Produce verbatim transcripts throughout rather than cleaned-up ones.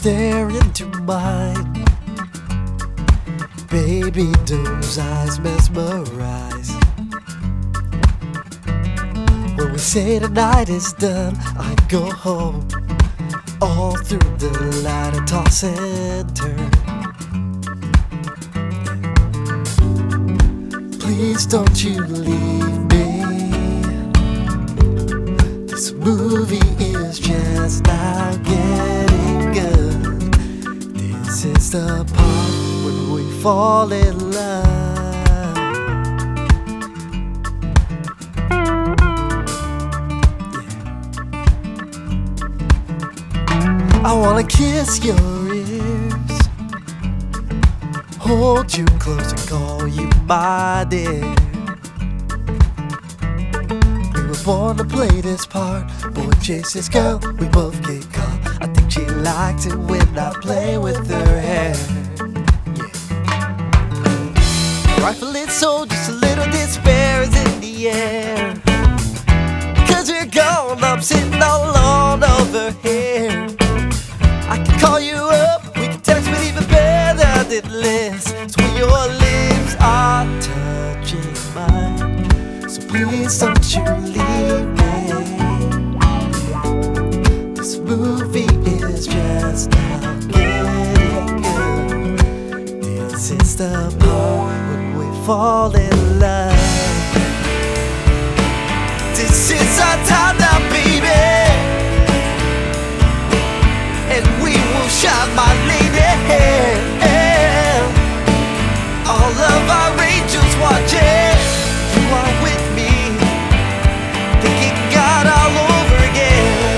stare into mine. Baby, those eyes mesmerize. When we say the night is done, I go home. All through the light I toss and turn. Please don't you leave me. This movie is just now getting good. This is the part when we fall in love. Yeah. I wanna kiss your ears, hold you close and call you my dear. We were born to play this part. Boy chases girl, we both get caught. I think she likes it when I play with her hair. Yeah. Rifling soul, just a little despair is in the air. Because you're gone, I'm sitting all alone over here. I can call you up, we can text, but even better than less. So when your lips are touching mine, so please don't you leave me. This movie is just now getting good. This is the part when we fall in love. This is our time now, baby, and we will shine, my lady. All of our angels watching. You are with me, thinking God all over again.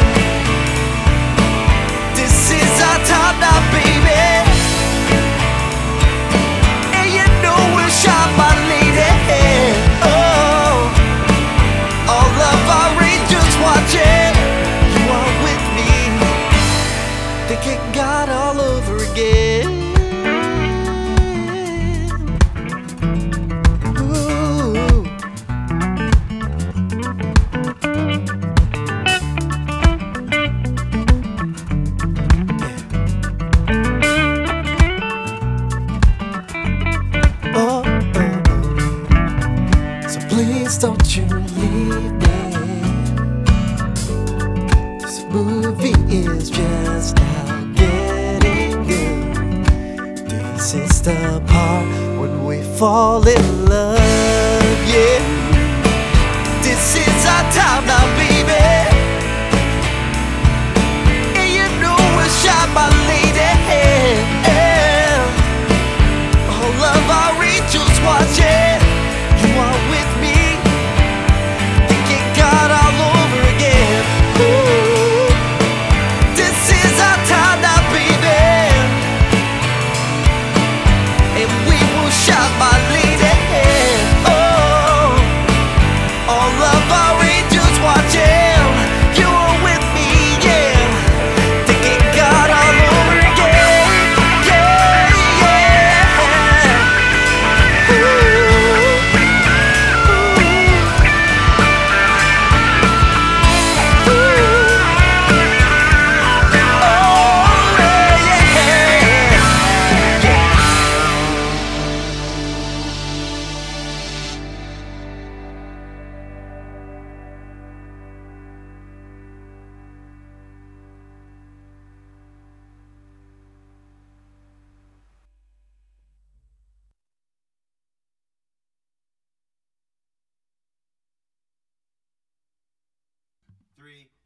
This is our time now, baby, and you know we'll shine, my lady. Oh, all of our angels watching. You are with me, thinking God all over again. Ooh. Oh, oh, oh. So please don't you leave me. This movie is just now getting good. This is the part when we fall in love, yeah. This is our time now, baby, and you know we'll shine, my lady. All of our angels watching. You are with me, thinking God all over again. Ooh. This is our time now, baby, and we will shine, my lady. Oh, all of our angels watching. You are with me, yeah, thinking God all over again. Yeah, yeah. Ooh, ooh, ooh. Oh, yeah, yeah. Three.